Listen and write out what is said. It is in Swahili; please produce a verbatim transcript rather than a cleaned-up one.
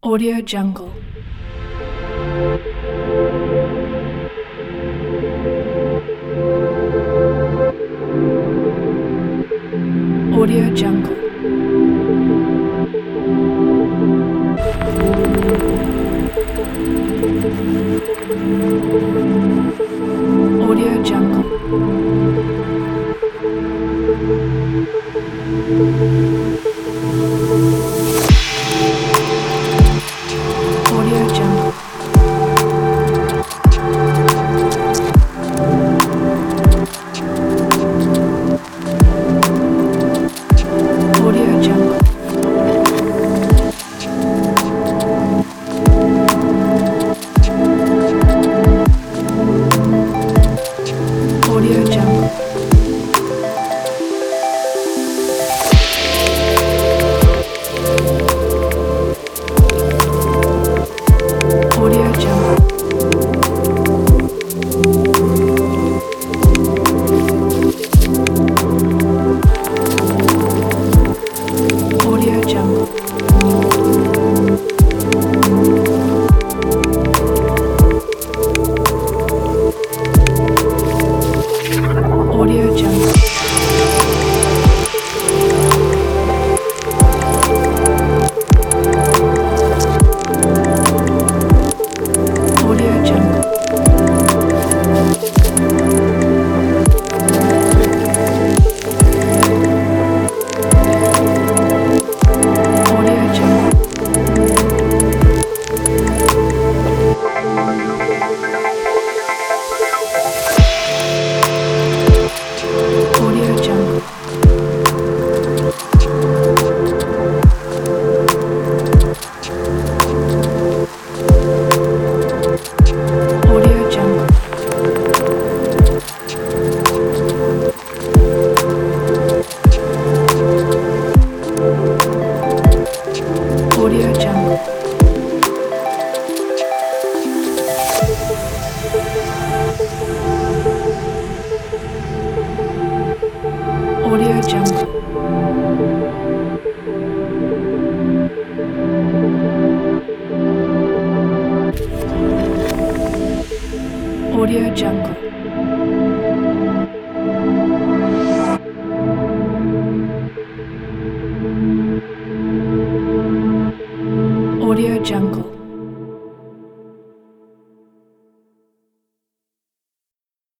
Audio Jungle. Audio Jungle. Audio Jungle. Audio Jungle. Audio Jungle. Audio Jungle. Audio Jungle. Audio Jungle. Audio Jungle. Audio Jungle. Audio Jungle. Audio Jungle. Audio Jungle. Audio Jungle. Audio Jungle. Audio Jungle.